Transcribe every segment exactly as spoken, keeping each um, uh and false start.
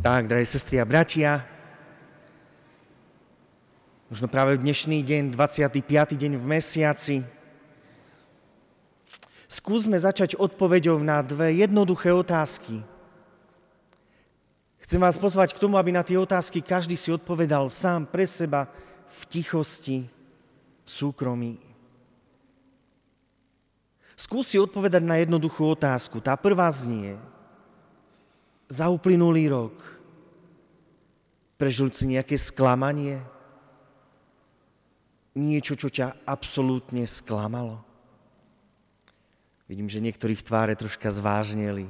Tak, drahé sestry a bratia, možno práve v dnešný deň, dvadsiaty piaty deň v mesiaci, skúsme začať odpoveďou na dve jednoduché otázky. Chcem vás pozvať k tomu, aby na tie otázky každý si odpovedal sám pre seba v tichosti, v súkromí. Skús si odpovedať na jednoduchú otázku. Tá prvá znie: za uplynulý rok prežil si nejaké sklamanie? Niečo, čo ťa absolútne sklamalo? Vidím, že niektorých tváre troška zvážneli.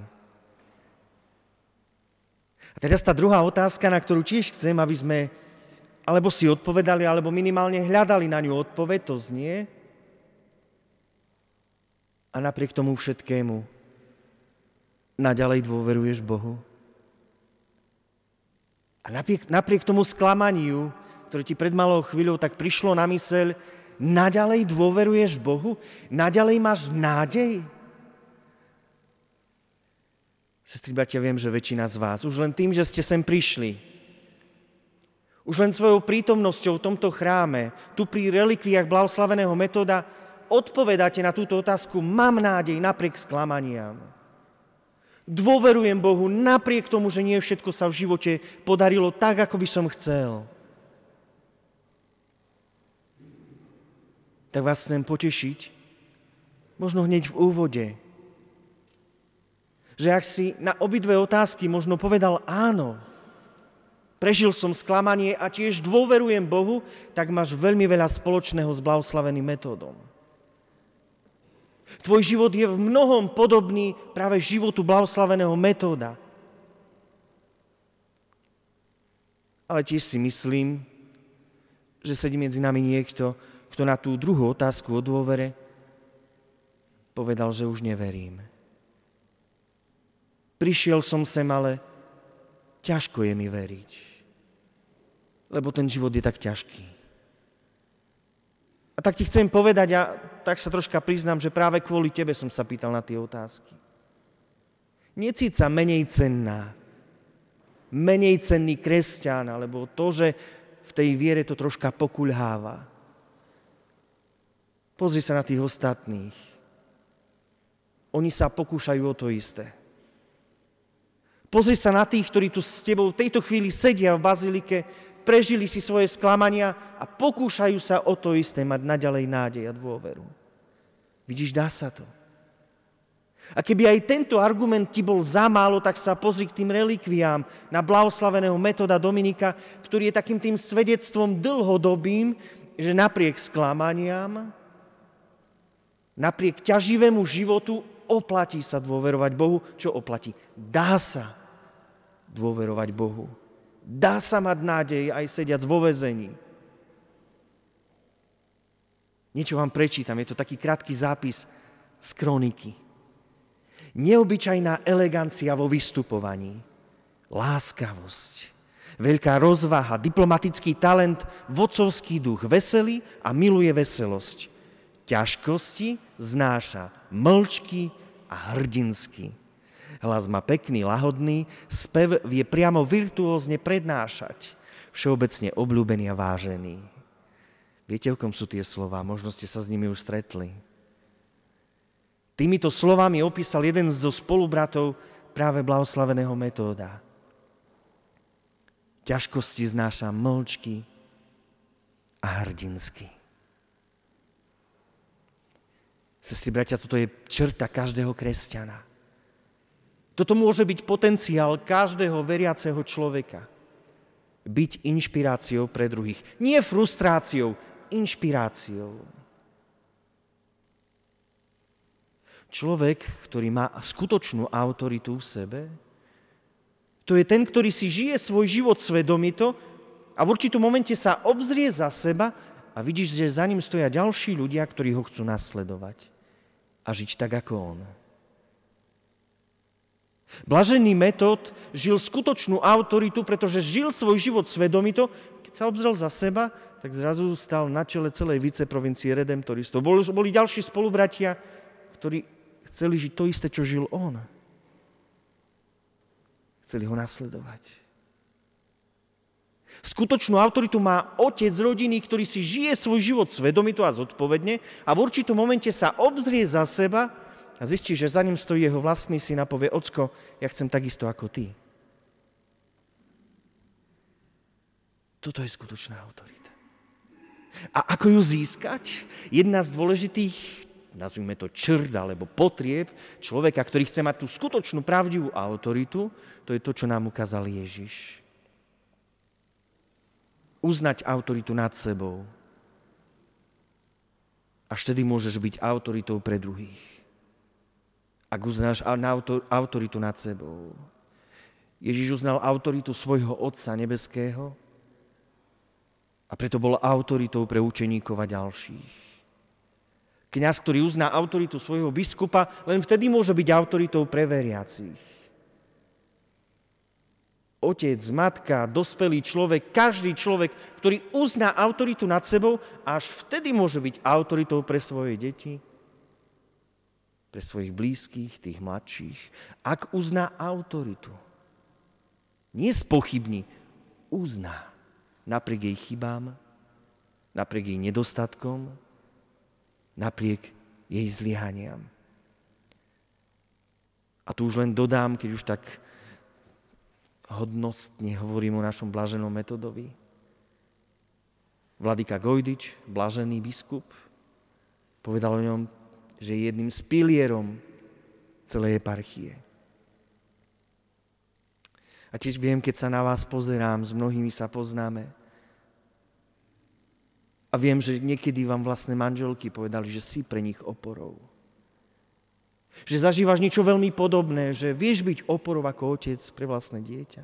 A teraz tá druhá otázka, na ktorú tiež chcem, aby sme alebo si odpovedali, alebo minimálne hľadali na ňu odpoveď, to znie: a napriek tomu všetkému naďalej dôveruješ Bohu? A napriek, napriek tomu sklamaniu, ktoré ti pred malou chvíľou tak prišlo na myseľ, naďalej dôveruješ Bohu? Naďalej máš nádej? Sestri, bratia, viem, že väčšina z vás, už len tým, že ste sem prišli, už len svojou prítomnosťou v tomto chráme, tu pri relikviách blahoslaveného Metóda, odpovedáte na túto otázku: mám nádej napriek sklamaniam. Dôverujem Bohu napriek tomu, že nie všetko sa v živote podarilo tak, ako by som chcel. Tak vás chcem potešiť, možno hneď v úvode, že ak si na obidve otázky možno povedal áno, prežil som sklamanie a tiež dôverujem Bohu, tak máš veľmi veľa spoločného s blahoslaveným Metódom. Tvoj život je v mnohom podobný práve životu blahoslaveného Metóda. Ale tiež si myslím, že sedí medzi nami niekto, kto na tú druhú otázku o dôvere povedal, že už neverím. Prišiel som sem, ale ťažko je mi veriť, lebo ten život je tak ťažký. A tak ti chcem povedať, a tak sa troška priznám, že práve kvôli tebe som sa pýtal na tie otázky. Necíť sa menej cenná, menej cenný kresťan, alebo to, že v tej viere to troška pokuľháva. Pozri sa na tých ostatných. Oni sa pokúšajú o to isté. Pozri sa na tých, ktorí tu s tebou v tejto chvíli sedia v bazilike, prežili si svoje sklamania a pokúšajú sa o to isté mať naďalej nádej a dôveru. Vidíš, dá sa to. A keby aj tento argument ti bol za málo, tak sa pozri k tým relikviám na blahoslaveného Metóda Dominika, ktorý je takým tým svedectvom dlhodobým, že napriek sklamaniam, napriek ťaživému životu oplatí sa dôverovať Bohu. Čo oplatí? Dá sa dôverovať Bohu. Dá sa mať nádej aj sediac vo väzení. Niečo vám prečítam, je to taký krátky zápis z kroniky. Neobyčajná elegancia vo vystupovaní, láskavosť, veľká rozvaha, diplomatický talent, vodcovský duch, veselý a miluje veselosť. Ťažkosti znáša mlčky a hrdinsky. Hlas má pekný, lahodný, spev vie priamo virtuózne prednášať, všeobecne obľúbený a vážený. Viete, o kom sú tie slová? Možno ste sa s nimi už stretli. Týmito slovami opísal jeden zo spolubratov práve blahoslaveného Metóda. Ťažkosti znáša mlčky a hrdinsky. Sestri, bratia, toto je črta každého kresťana. Toto môže byť potenciál každého veriaceho človeka. Byť inšpiráciou pre druhých. Nie frustráciou, inšpiráciou. Človek, ktorý má skutočnú autoritu v sebe, to je ten, ktorý si žije svoj život svedomito a v určitom momente sa obzrie za seba a vidíš, že za ním stoja ďalší ľudia, ktorí ho chcú nasledovať a žiť tak ako on. Blažený Metód žil skutočnú autoritu, pretože žil svoj život svedomito. Keď sa obzrel za seba, tak zrazu stal na čele celej viceprovincie redemptoristov. Boli, boli ďalší spolubratia, ktorí chceli žiť to isté, čo žil on. Chceli ho nasledovať. Skutočnú autoritu má otec rodiny, ktorý si žije svoj život svedomito a zodpovedne a v určitom momente sa obzrie za seba a zistí, že za ním stojí jeho vlastný syn a povie: Ocko, ja chcem takisto ako ty. Toto je skutočná autorita. A ako ju získať? Jedna z dôležitých, nazvime to črt alebo potrieb človeka, ktorý chce mať tú skutočnú pravdivú autoritu, to je to, čo nám ukázal Ježiš. Uznať autoritu nad sebou. Až vtedy môžeš byť autoritou pre druhých. Ak uznáš autoritu nad sebou. Ježiš uznal autoritu svojho Otca nebeského a preto bol autoritou pre učeníkov a ďalších. Kňaz, ktorý uzná autoritu svojho biskupa, len vtedy môže byť autoritou pre veriacich. Otec, matka, dospelý človek, každý človek, ktorý uzná autoritu nad sebou, až vtedy môže byť autoritou pre svoje deti, pre svojich blízkych, tých mladších. Ak uzná autoritu, nie spochybní, uzná napriek jej chybám, napriek jej nedostatkom, napriek jej zlyhaniam. A tu už len dodám, keď už tak hodnostne hovorím o našom blaženom Metodovi. Vladyka Gojdič, blažený biskup, povedal o ňom, že je jedným z pilierom celej eparchie. A tiež viem, keď sa na vás pozerám, s mnohými sa poznáme. A viem, že niekedy vám vlastné manželky povedali, že si pre nich oporou. Že zažívaš niečo veľmi podobné, že vieš byť oporou ako otec pre vlastné dieťa.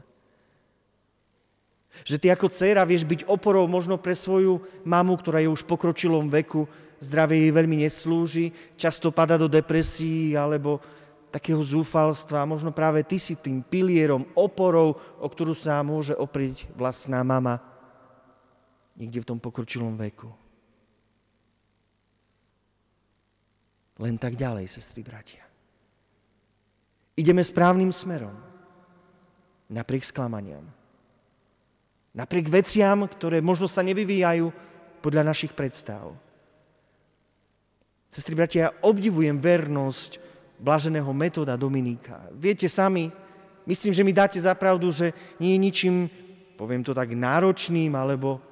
Že ty ako dcéra vieš byť oporou možno pre svoju mamu, ktorá je už v pokročilom veku, zdravie jej veľmi neslúži, často padá do depresií alebo takého zúfalstva. Možno práve ty si tým pilierom, oporou, o ktorú sa môže oprieť vlastná mama niekde v tom pokročilom veku. Len tak ďalej, sestry, bratia. Ideme správnym smerom. Napriek sklamaniam. Napriek veciam, ktoré možno sa nevyvíjajú podľa našich predstav. Sestry, bratia, ja obdivujem vernosť blaženého Metoda Dominika. Viete sami, myslím, že mi dáte za pravdu, že nie je ničím, poviem to tak, náročným alebo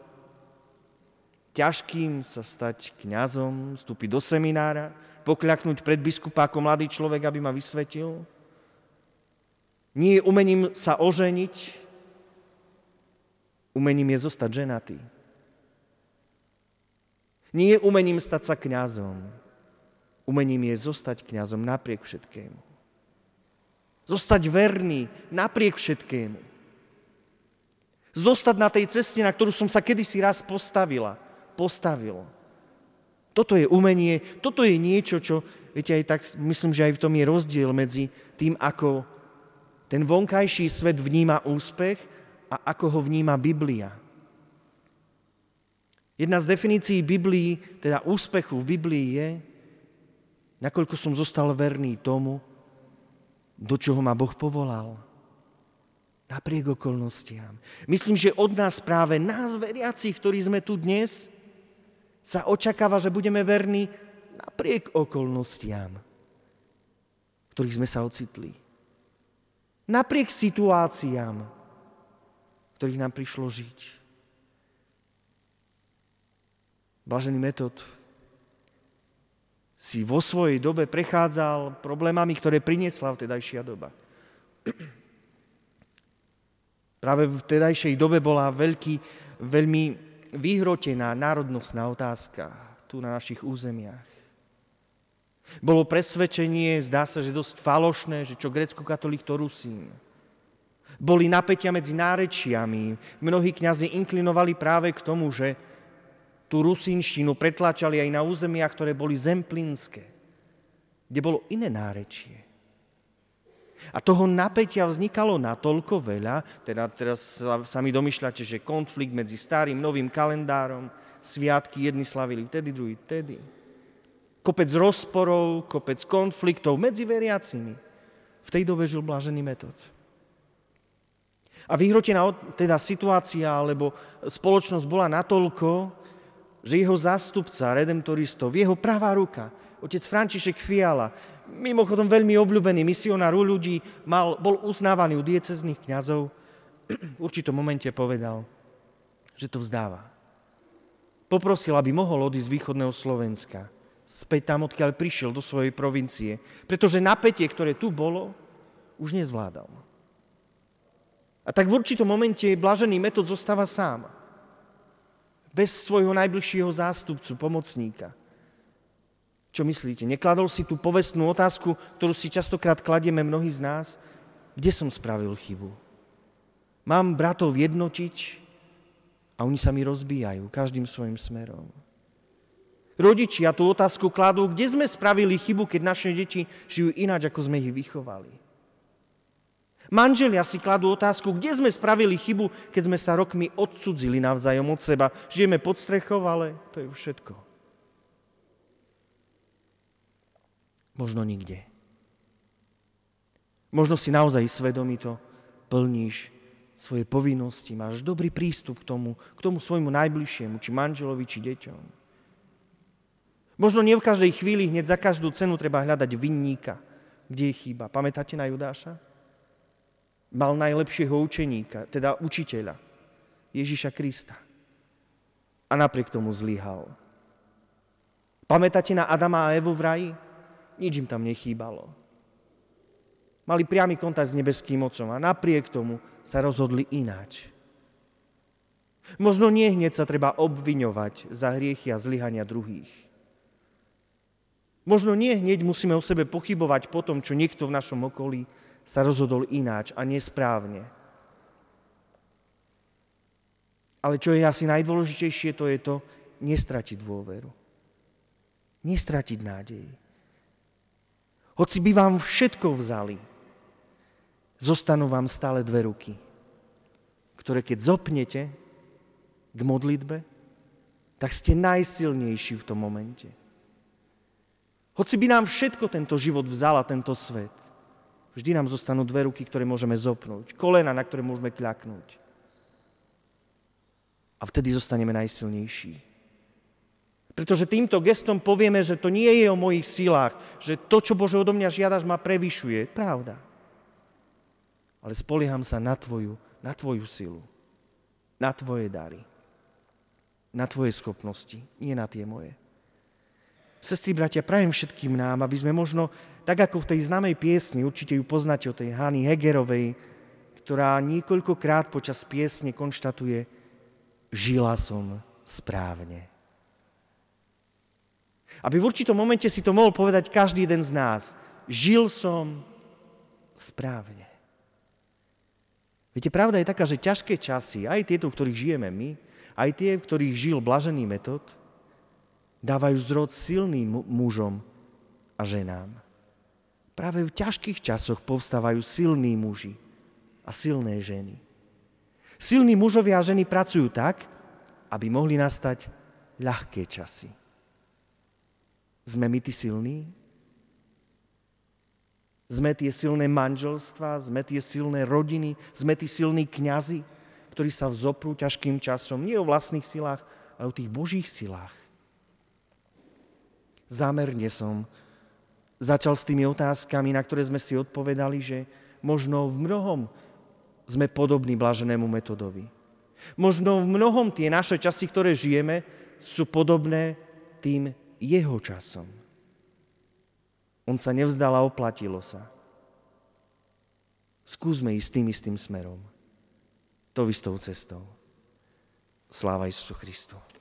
ťažkým sa stať kňazom, vstúpiť do seminára, pokľaknúť pred biskupa ako mladý človek, aby ma vysvetil. Nie je umením sa oženiť, umením je zostať ženatý. Nie je umením stať sa kňazom, umením je zostať kňazom napriek všetkému. Zostať verný napriek všetkému. Zostať na tej ceste, na ktorú som sa kedysi raz postavila. Postavilo. Toto je umenie, toto je niečo, čo, viete, aj tak myslím, že aj v tom je rozdiel medzi tým, ako ten vonkajší svet vníma úspech a ako ho vníma Biblia. Jedna z definícií Biblii, teda úspechu v Biblii je, nakoľko som zostal verný tomu, do čoho ma Boh povolal. Napriek okolnostiam. Myslím, že od nás práve, nás veriacich, ktorí sme tu dnes, sa očakáva, že budeme verní napriek okolnostiam, v ktorých sme sa ocitli. Napriek situáciám, v ktorých nám prišlo žiť. Blažený Metod si vo svojej dobe prechádzal problémami, ktoré priniesla vtedajšia doba. Práve v vtedajšej dobe bola veľký, veľmi vyhrotená národnostná otázka tu na našich územiach. Bolo presvedčenie, zdá sa, že dosť falošné, že čo grécko-katolík, to Rusín. Boli napätia medzi nárečiami. Mnohí kňazi inklinovali práve k tomu, že tú rusínštinu pretláčali aj na územiach, ktoré boli zemplínske, kde bolo iné nárečie. A toho napätia vznikalo natoľko veľa, teda teraz sa, sa mi domýšľate, že konflikt medzi starým, novým kalendárom, sviatky, jedni slavili vtedy, druhý vtedy. Kopec rozporov, kopec konfliktov medzi veriacimi. V tej dobe žil blažený Metod. A vyhrotená teda situácia alebo spoločnosť bola natoľko, že jeho zástupca, redemptoristov, jeho pravá ruka, otec František Fiala, mimochodom veľmi obľúbený misionár u ľudí, mal, bol uznávaný u diecéznych kňazov, v určitom momente povedal, že to vzdáva. Poprosil, aby mohol odísť z východného Slovenska, späť tam, odkiaľ prišiel do svojej provincie, pretože napätie, ktoré tu bolo, už nezvládal. A tak v určitom momente blažený Metod zostáva sám. Bez svojho najbližšieho zástupcu, pomocníka. Čo myslíte? Nekladol si tú povestnú otázku, ktorú si častokrát kladieme mnohí z nás? Kde som spravil chybu? Mám bratov jednotiť a oni sa mi rozbíjajú každým svojim smerom. Rodičia tú otázku kladú, kde sme spravili chybu, keď naše deti žijú ináč, ako sme ich vychovali. Manželia si kladú otázku, kde sme spravili chybu, keď sme sa rokmi odcudzili navzájom od seba. Žijeme pod strechou, ale to je všetko. Možno nikde. Možno si naozaj svedomito plníš svoje povinnosti, máš dobrý prístup k tomu, k tomu svojmu najbližšiemu, či manželovi, či deťom. Možno nie v každej chvíli, hneď za každú cenu treba hľadať vinníka, kde je chyba. Pamätáte na Judáša? Mal najlepšieho učeníka, teda učiteľa, Ježiša Krista. A napriek tomu zlyhal. Pamätáte na Adama a Evu v raji? Nič im tam nechýbalo. Mali priamy kontakt s nebeským Otcom a napriek tomu sa rozhodli ináč. Možno nie hneď sa treba obviňovať za hriechy a zlyhania druhých. Možno nie hneď musíme o sebe pochybovať po tom, čo niekto v našom okolí sa rozhodol ináč a nesprávne. Ale čo je asi najdôležitejšie, to je to nestratiť dôveru. Nestratiť nádej. Hoci by vám všetko vzali, zostanú vám stále dve ruky, ktoré keď zopnete k modlitbe, tak ste najsilnejší v tom momente. Hoci by nám všetko tento život vzal a tento svet, vždy nám zostanú dve ruky, ktoré môžeme zopnúť, kolena, na ktoré môžeme kľaknúť. A vtedy zostaneme najsilnejší. Pretože týmto gestom povieme, že to nie je o mojich silách, že to, čo Bože odo mňa žiadaš, ma prevyšuje. Pravda. Ale spolieham sa na tvoju, na tvoju silu, na tvoje dary, na tvoje schopnosti, nie na tie moje. Sestri, bratia, prajem všetkým nám, aby sme možno, tak ako v tej známej piesni, určite ju poznáte o tej Hany Hegerovej, ktorá niekoľkokrát počas piesne konštatuje, žila som správne. Aby v určitom momente si to mohol povedať každý jeden z nás. Žil som správne. Viete, pravda je taká, že ťažké časy, aj tieto, v ktorých žijeme my, aj tie, v ktorých žil blažený Metod, dávajú zrod silným mužom a ženám. Práve v ťažkých časoch povstávajú silní muži a silné ženy. Silní mužovia a ženy pracujú tak, aby mohli nastať ľahké časy. Sme my tí silní? Sme tie silné manželstvá, sme tie silné rodiny, sme tí silní kňazi, ktorí sa vzoprú ťažkým časom, nie o vlastných silách, ale o tých Božích silách. Zámerne som začal s tými otázkami, na ktoré sme si odpovedali, že možno v mnohom sme podobní blaženému Metodovi. Možno v mnohom tie naše časy, ktoré žijeme, sú podobné tým jeho časom. On sa nevzdal a oplatilo sa. Skúsme ísť tým istým smerom. To istou cestou. Sláva Isusu Christu.